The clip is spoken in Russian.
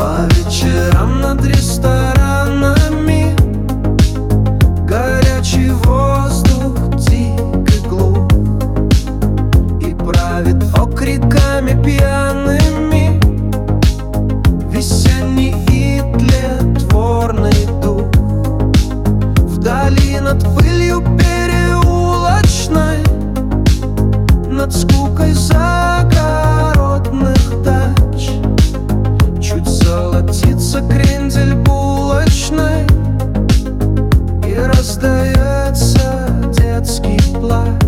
По вечерам над ресторанами горячий воздух тих и глух, и правит окриками пьяными весенний и тлетворный дух. Вдали над пылью переулочной, над скукой загородных дач, чуть золотится крендель булочной, и раздается детский плач.